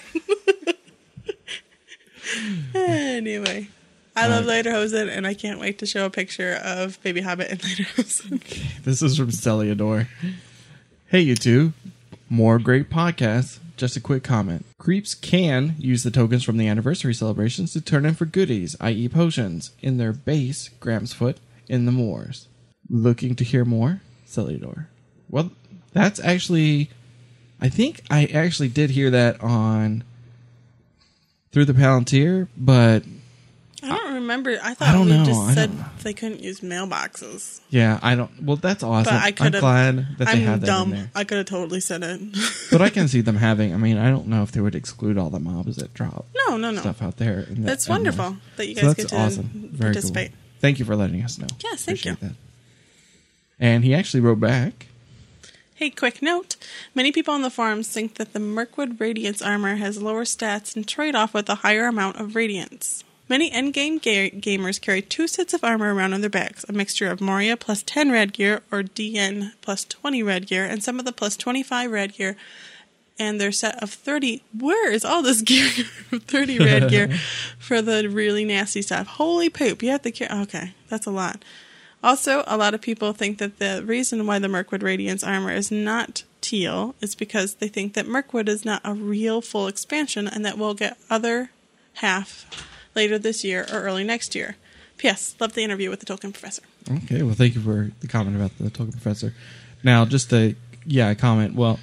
Anyway, I love Lederhosen, and I can't wait to show a picture of Baby Hobbit and Lederhosen. Okay, this is from Celiador. Hey, you two. More great podcasts. Just a quick comment. Creeps can use the tokens from the anniversary celebrations to turn in for goodies, that is potions, in their base, Gramsfoot, in the moors. Looking to hear more? Celiador. Well, that's actually... I think I actually did hear that on... Through the Palantir, but... I don't remember. I thought I don't we know. just I said don't- they couldn't use mailboxes. Yeah, I don't... Well, that's awesome. But I I'm could have. glad that they I'm have that dumb. in there. I could have totally said it. But I can see them having... I mean, I don't know if they would exclude all the mobs that drop No, no, no. stuff out there. In the That's M M Os. wonderful that you So guys that's get to awesome. Very participate. cool. Thank you for letting us know. Yes, thank Appreciate you. that. And he actually wrote back. Hey, quick note. Many people on the forums think that the Mirkwood Radiance armor has lower stats and trade off with a higher amount of Radiance. Many endgame ga- gamers carry two sets of armor around on their backs, a mixture of Moria plus ten red gear or D N plus twenty red gear, and some of the plus twenty-five red gear, and their set of thirty. Where is all this gear? thirty red gear for the really nasty stuff. Holy poop. You have to carry. Okay, that's a lot. Also, a lot of people think that the reason why the Mirkwood Radiance armor is not teal is because they think that Mirkwood is not a real full expansion and that we'll get other half later this year or early next year. P S. Love the interview with the Tolkien Professor. Okay, well, thank you for the comment about the Tolkien Professor. Now, just a, yeah, a comment. Well,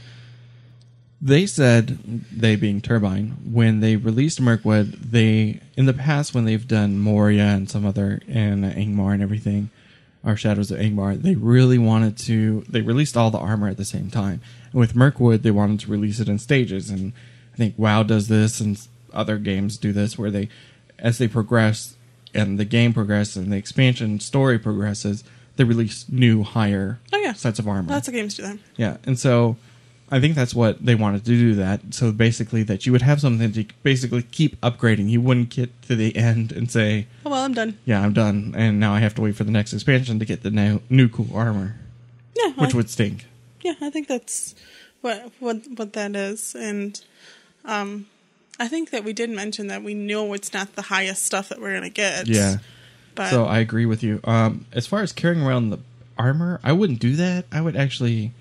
they said, they being Turbine, when they released Mirkwood, they, in the past when they've done Moria and some other, and Angmar and everything, or Shadows of Angmar, they really wanted to, they released all the armor at the same time. And with Mirkwood, they wanted to release it in stages, and I think WoW does this, and other games do this, where they, as they progress, and the game progresses, and the expansion story progresses, they release new, higher Oh, yeah. sets of armor. Lots of games do that. Yeah, and so I think that's what they wanted to do that. So basically that you would have something to basically keep upgrading. You wouldn't get to the end and say, Oh, well, I'm done. yeah, I'm done, and now I have to wait for the next expansion to get the new, new cool armor, Yeah, which I, would stink. yeah, I think that's what what what that is. And um, I think that we did mention that we know it's not the highest stuff that we're going to get. Yeah. But So I agree with you. Um, as far as carrying around the armor, I wouldn't do that. I would actually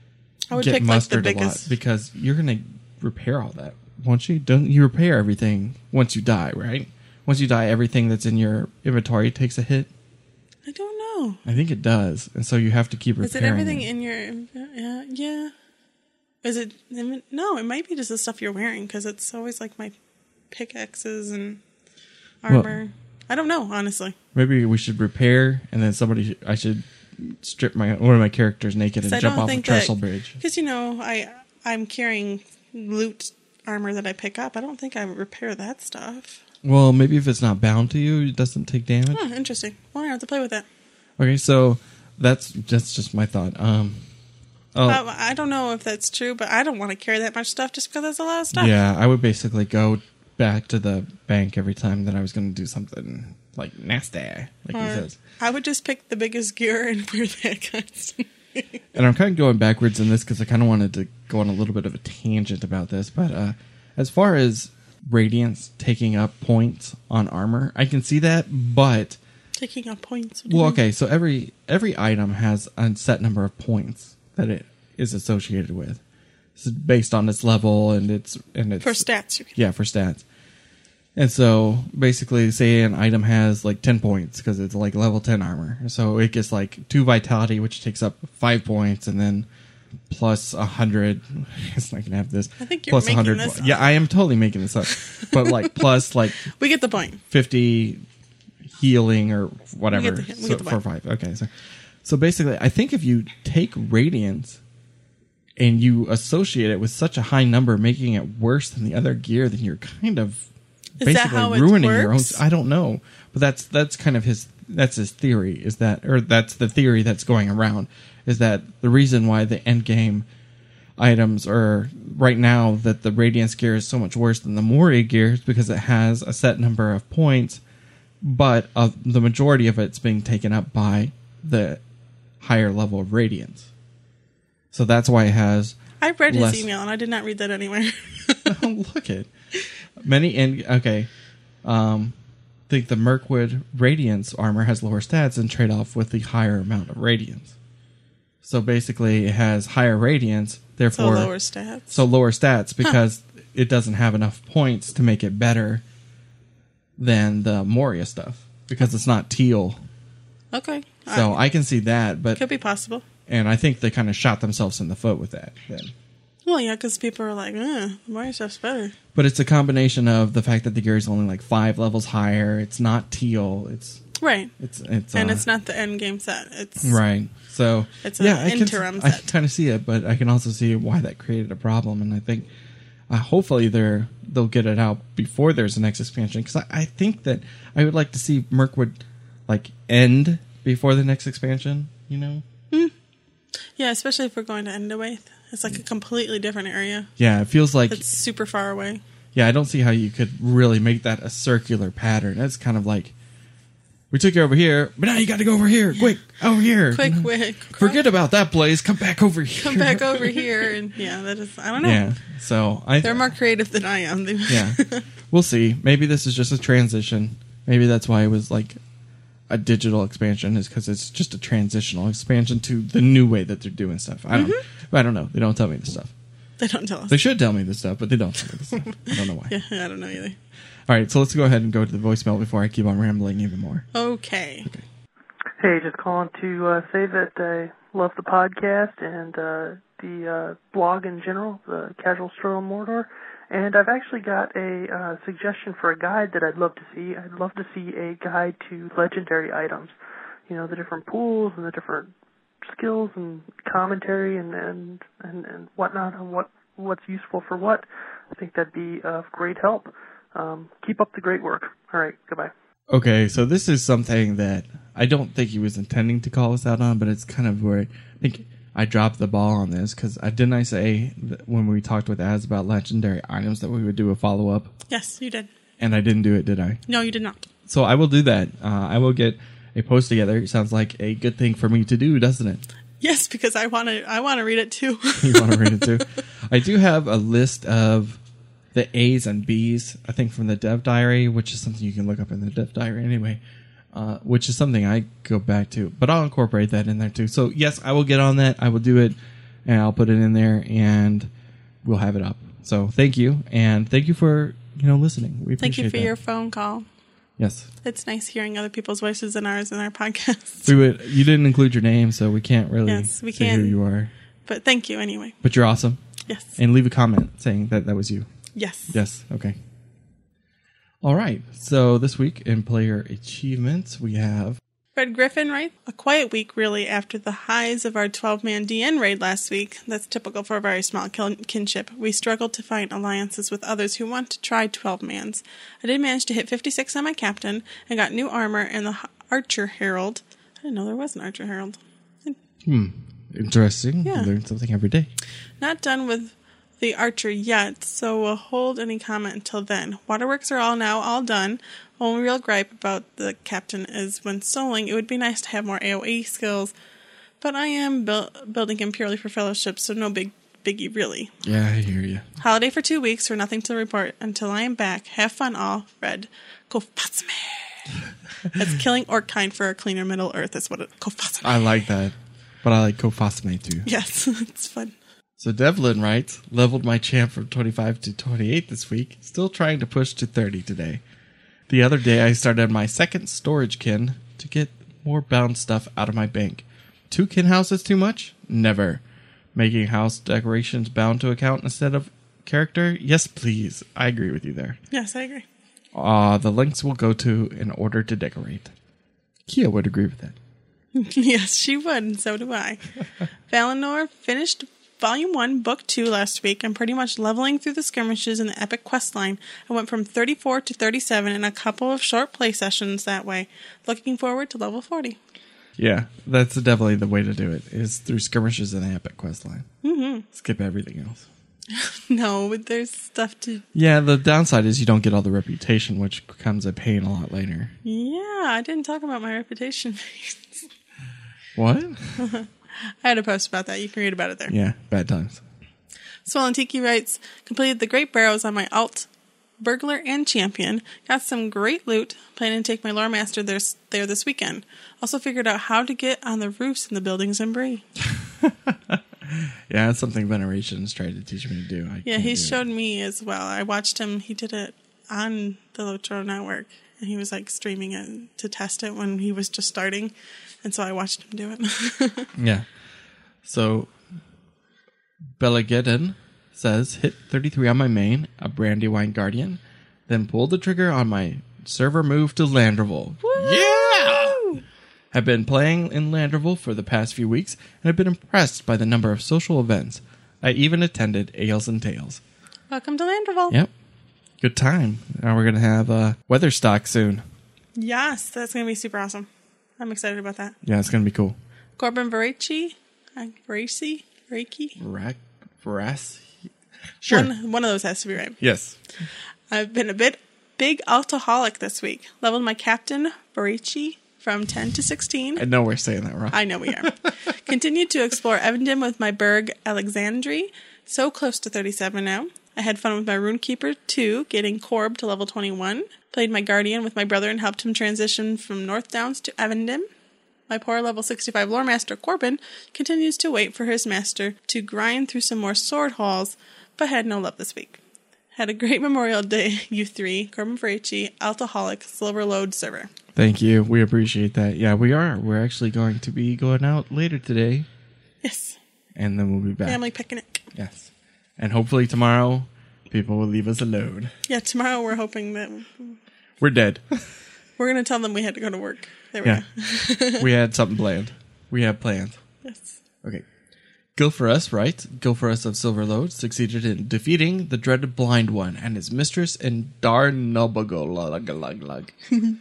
I would get pick like the mustard a lot biggest. because you're going to repair all that. Once you don't, you repair everything once you die, right? Once you die, everything that's in your inventory takes a hit. I don't know. I think it does, and so you have to keep repairing. Is it everything it. in your? Uh, yeah. Is it? No, it might be just the stuff you're wearing because it's always like my pickaxes and armor. Well, I don't know, honestly. Maybe we should repair, and then somebody. I should strip my one of my characters naked and I jump don't off a think trestle that, bridge. Because you know, I I'm carrying loot armor that I pick up. I don't think I repair that stuff. Well, maybe if it's not bound to you, it doesn't take damage. Oh, interesting. Well, I have to play with that. Okay, so that's that's just my thought. Um, oh, Uh, I don't know if that's true, but I don't want to carry that much stuff just because that's a lot of stuff. yeah, I would basically go back to the bank every time that I was going to do something like nasty, like he Or says. I would just pick the biggest gear and wear that constantly. And I'm kind of going backwards in this because I kind of wanted to go on a little bit of a tangent about this. But uh, as far as Radiance taking up points on armor, I can see that, but Taking up points. What do you well, mean? okay. So every every item has a set number of points that it is associated with. This is based on its level and its and its For stats. You can, yeah, for stats. And so basically, say an item has like ten points because it's like level ten armor. So it gets like two vitality, which takes up five points, and then plus a hundred. It's not gonna have this. I think you're plus making one hundred. this up. Yeah, I am totally making this up. But like plus like we get the point. fifty healing or whatever. We get the- we so, get the for point. five. Okay, so so basically, I think if you take Radiance and you associate it with such a high number, making it worse than the other gear, then you're kind of Is that basically how it ruining your own. works? I don't know, but that's that's kind of his that's his theory, is that, or that's the theory that's going around, is that the reason why the end game items are right now that the Radiance gear is so much worse than the Moria gear is because it has a set number of points, but uh, the majority of it's being taken up by the higher level of Radiance. So that's why it has. I read less... his email and I did not read that anywhere. Oh, look at many and okay. Um, I think the Mirkwood Radiance armor has lower stats and trade off with the higher amount of Radiance. So basically, it has higher Radiance, therefore so lower stats. So lower stats because huh. it doesn't have enough points to make it better than the Moria stuff because it's not teal. Okay. So right. I can see that, but could be possible. And I think they kind of shot themselves in the foot with that. Then. Well, yeah, because people are like, eh, the Moria stuff's better. But it's a combination of the fact that the gear is only like five levels higher. It's not teal. It's right. It's it's and uh, it's not the end game set. It's right. So it's an yeah, interim I can, set. I kind of see it, but I can also see why that created a problem. And I think uh, hopefully they're they'll get it out before there's the next expansion because I, I think that I would like to see Mirkwood like end before the next expansion. You know. Mm. Yeah, especially if we're going to Endawaith. It's like a completely different area. Yeah, it feels like it's super far away. Yeah, I don't see how you could really make that a circular pattern. That's kind of like we took you over here, but now you got to go over here. Quick, over here. Quick, you know? quick. Forget about that place. Come back over here. Come back over here, and yeah, that is. I don't know. Yeah, so I. They're more creative than I am. Yeah, we'll see. Maybe this is just a transition. Maybe that's why it was like a digital expansion, is because it's just a transitional expansion to the new way that they're doing stuff. I don't. Mm-hmm. I don't know. They don't tell me this stuff. They don't tell us. They should tell me this stuff, but they don't tell me this stuff. I don't know why. Yeah, I don't know either. All right, so let's go ahead and go to the voicemail before I keep on rambling even more. Okay. Okay. Hey, just calling to uh, say that I love the podcast and uh, the uh, blog in general, the Casual Stroll in Mordor. And I've actually got a uh, suggestion for a guide that I'd love to see. I'd love to see a guide to legendary items. You know, the different pools and the different skills and commentary and and, and, and whatnot on what, what's useful for what. I think that'd be of great help. Um, keep up the great work. All right, goodbye. Okay, so this is something that I don't think he was intending to call us out on, but it's kind of where I think I dropped the ball on this because I didn't I say that when we talked with Az about legendary items that we would do a follow up. Yes, you did. And I didn't do it, did I? No, you did not. So I will do that. Uh, I will get a post together. It sounds like a good thing for me to do, doesn't it? Yes, because I want to. I want to read it too. You want to read it too? I do have a list of the A's and B's, I think, from the Dev Diary, which is something you can look up in the Dev Diary anyway, uh, which is something I go back to. But I'll incorporate that in there too. So, yes, I will get on that. I will do it, and I'll put it in there, and we'll have it up. So, thank you, and thank you for you know listening. We thank appreciate you for that. your phone call. Yes. It's nice hearing other people's voices than ours in our podcast. We would. You didn't include your name, so we can't really yes, we say can't, who you are. But thank you anyway. But you're awesome. Yes. And leave a comment saying that that was you. Yes. Yes. Okay. All right. So this week in player achievements, we have Fred Griffin, right? A quiet week, really, after the highs of our twelve-man D N raid last week. That's typical for a very small kin- kinship. We struggled to find alliances with others who want to try twelve-mans. I did manage to hit fifty-six on my captain and got new armor and the Archer Herald. I didn't know there was an Archer Herald. Hmm. Interesting. Yeah. You learn something every day. Not done with the Archer yet, so we'll hold any comment until then. Waterworks are all now all done. Only real gripe about the captain is when soloing, it would be nice to have more A O E skills, but I am bu- building him purely for fellowship, so no big biggie really. Yeah, I hear you. Holiday for two weeks, or nothing to report until I am back. Have fun all. Red. Kofasme. That's killing orc kind for a cleaner Middle Earth is what it Kofasme. I like that, but I like Kofasme too. Yes, it's fun. So Devlin writes, leveled my champ from twenty-five to twenty-eight this week. Still trying to push to thirty today. The other day I started my second storage kin to get more bound stuff out of my bank. Two kin houses too much? Never. Making house decorations bound to account instead of character? Yes, please. I agree with you there. Yes, I agree. Uh, the links will go to in order to decorate. Kia would agree with that. Yes, she would, and so do I. Valinor finished Volume one, Book two last week. I'm pretty much leveling through the skirmishes in the epic quest line. I went from thirty-four to thirty-seven in a couple of short play sessions that way. Looking forward to level forty. Yeah, that's definitely the way to do it, is through skirmishes in the epic quest line. Mm-hmm. Skip everything else. No, but there's stuff to... Yeah, the downside is you don't get all the reputation, which becomes a pain a lot later. Yeah, I didn't talk about my reputation. What? I had a post about that. You can read about it there. Yeah, bad times. Swollen Tiki writes, completed the Great Barrows on my alt, Burglar, and Champion. Got some great loot. Planning to take my Lore Master there, there this weekend. Also figured out how to get on the roofs in the buildings in Bree. Yeah, that's something Venerations tried to teach me to do. I yeah, can't he do showed it. me as well. I watched him. He did it on the Lotro Network. And he was like streaming it to test it when he was just starting. And so I watched him do it. Yeah. So, Bellageddon says, hit thirty-three on my main, a Brandywine Guardian, then pulled the trigger on my server move to Landreval. Yeah! Have been playing in Landreval for the past few weeks, and have been impressed by the number of social events. I even attended Ales and Tales. Welcome to Landreval. Yep. Good time. Now we're going to have uh, Weatherstock soon. Yes, that's going to be super awesome. I'm excited about that. Yeah, it's going to be cool. Corbin Veraci? Veraci? Reiki? Rack? Veras? Sure. One, one of those has to be right. Yes. I've been a bit big alcoholic this week. Leveled my captain, Veraci, from ten to sixteen. I know we're saying that wrong. I know we are. Continued to explore Evendom with my Berg Alexandri. So close to thirty-seven now. I had fun with my Runekeeper too, getting Corb to level twenty-one. Played my Guardian with my brother and helped him transition from North Downs to Evendom. My poor level sixty-five Lore Master Corbin continues to wait for his master to grind through some more sword halls, but had no love this week. Had a great Memorial Day, you three, Corbin Veraci, Alcoholic, Silver Load server. Thank you. We appreciate that. Yeah, we are. We're actually going to be going out later today, Yes. and then we'll be back. Family picnic. Yes. And hopefully tomorrow, people will leave us alone. Yeah, tomorrow we're hoping that We're dead. we're going to tell them we had to go to work. There we Yeah. go. We had something planned. We have plans. Yes. Okay. Gilforus writes, Gilforus of Silverlode succeeded in defeating the dreaded Blind One and his mistress in Darnubagolug.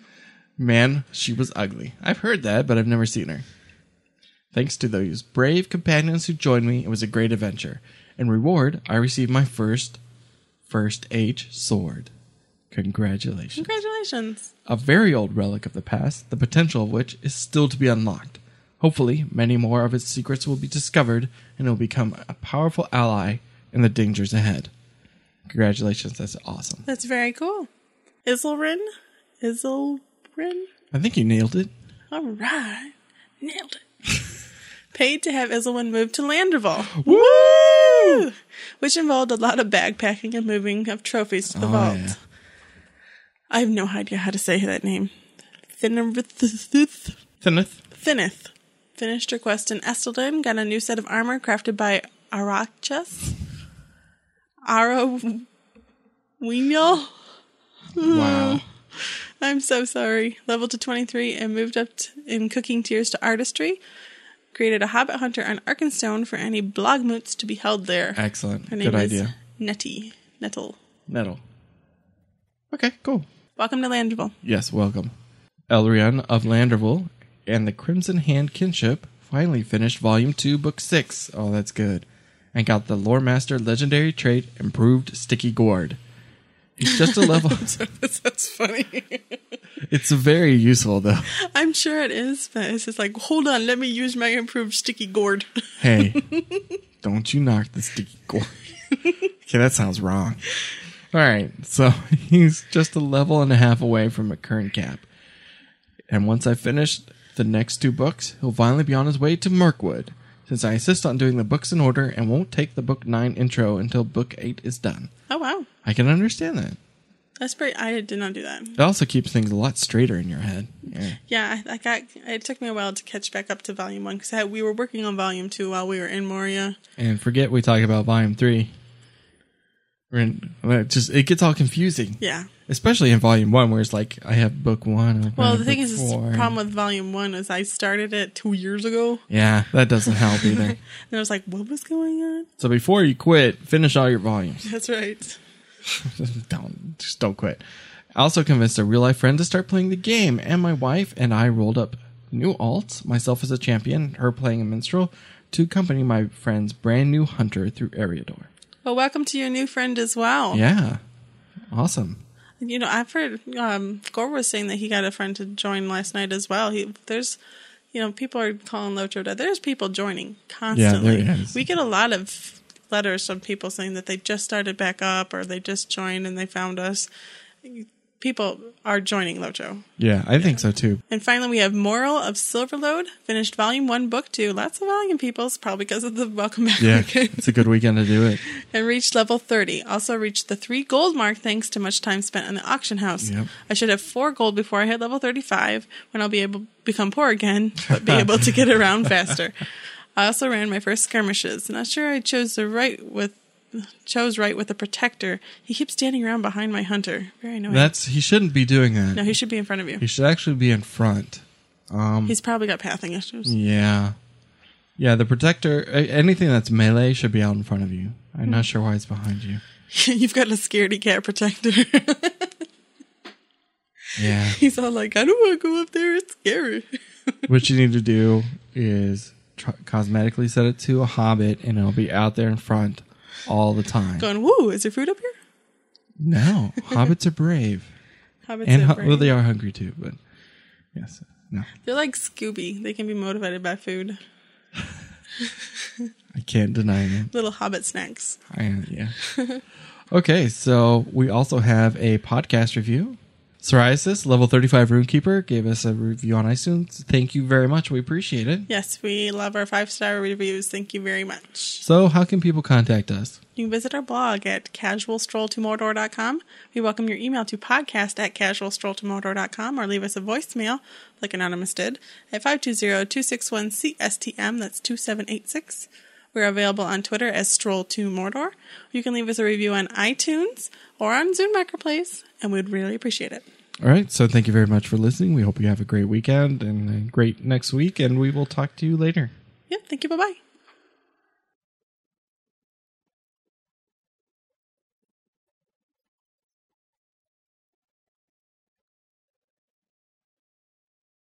Man, she was ugly. I've heard that, but I've never seen her. Thanks to those brave companions who joined me, it was a great adventure. In reward, I received my first, first H sword. Congratulations. Congratulations. A very old relic of the past, the potential of which is still to be unlocked. Hopefully, many more of its secrets will be discovered, and it will become a powerful ally in the dangers ahead. Congratulations, that's awesome. That's very cool. Isilrin? Isilrin? I think you nailed it. All right. Nailed it. Paid to have Isilwin move to Landreval. Woo! Which involved a lot of backpacking and moving of trophies to the Oh, vault. yeah. I have no idea how to say that name. Thinith. Thinneth. Thinnith. Finished her quest in Estelden. Got a new set of armor crafted by Arachas. Arawinal. Wow. I'm so sorry. Leveled to twenty-three and moved up t- in cooking tiers to artistry. Created a Hobbit Hunter on Arkenstone for any blogmoots to be held there. Excellent. Her name Good is idea. Nettie. Nettle. Nettle. Okay, cool. Welcome to Landreval. Yes, welcome. Elrion of Landerville and the Crimson Hand Kinship finally finished Volume two, Book six. Oh, that's good. And got the Lore Master legendary trait, Improved Sticky Gourd. It's just a level. That's funny. It's very useful, though. I'm sure it is, but it's just like, hold on, let me use my improved sticky gourd. Hey, don't you knock the sticky gourd. Okay, that sounds wrong. All right, so he's just a level and a half away from a current cap. And once I finish the next two books, he'll finally be on his way to Mirkwood, since I insist on doing the books in order and won't take the book nine intro until book eight is done. Oh, wow. I can understand that. That's pretty, I did not do that. It also keeps things a lot straighter in your head. Yeah. Yeah, I, I got, it took me a while to catch back up to volume one, because we were working on volume two while we were in Moria. And forget we talk about volume three. And it just it gets all confusing. Yeah. Especially in volume one, where it's like I have book one. I Well, have the thing book is, the four. problem with volume one is I started it two years ago. Yeah, that doesn't help either. And I was like, what was going on? So before you quit, finish all your volumes. That's right. don't just don't quit. I also convinced a real life friend to start playing the game, and my wife and I rolled up new alts, myself as a champion, her playing a minstrel, to accompany my friend's brand new hunter through Eriador. Well, welcome to your new friend as well. Yeah, awesome. You know, I've heard um, Gore was saying that he got a friend to join last night as well. He there's, you know, people are calling Locho dead. There's people joining constantly. Yeah, there is. We get a lot of letters from people saying that they just started back up or they just joined and they found us. People are joining Locho. Yeah, I think so too. And finally, we have Moral of Silverlode, finished volume one, book two. Lots of volume, peoples, probably because of the welcome back Yeah, weekend. it's a good weekend to do it. And reached level thirty. Also reached the three gold mark thanks to much time spent in the auction house. Yep. I should have four gold before I hit level thirty-five, when I'll be able to become poor again, but be able to get around faster. I also ran my first skirmishes. Not sure I chose the right with chose right with the protector. He keeps standing around behind my hunter. Very annoying. That's he shouldn't be doing that. No, he should be in front of you. He should actually be in front. Um, He's probably got pathing issues. yeah, yeah. The protector, a- anything that's melee, should be out in front of you. I'm Hmm. not sure why it's behind you. You've got a scaredy cat protector. Yeah. He's all like, I don't want to go up there. It's scary. What you need to do is tr- cosmetically set it to a hobbit, and it'll be out there in front all the time. Going, woo, is there food up here? No, hobbits are brave, Hobbits and are hu- brave. well, they are hungry too. But yes, no, They're like Scooby. They can be motivated by food. I can't deny it. Little hobbit snacks. I, yeah. Okay, so we also have a podcast review. Psoriasis, level thirty-five Runekeeper, gave us a review on iTunes. Thank you very much. We appreciate it. Yes, we love our five-star reviews. Thank you very much. So how can people contact us? You can visit our blog at casual stroll to mordor dot com. We welcome your email to podcast at casual stroll to mordor dot com or leave us a voicemail, like Anonymous did, at five two zero, two six one, C S T M. That's two seven eight six. We're available on Twitter as stroll to mordor. You can leave us a review on iTunes or on Zune Marketplace, and we'd really appreciate it. All right, so thank you very much for listening. We hope you have a great weekend and a great next week, and we will talk to you later. Yep, thank you. Bye-bye.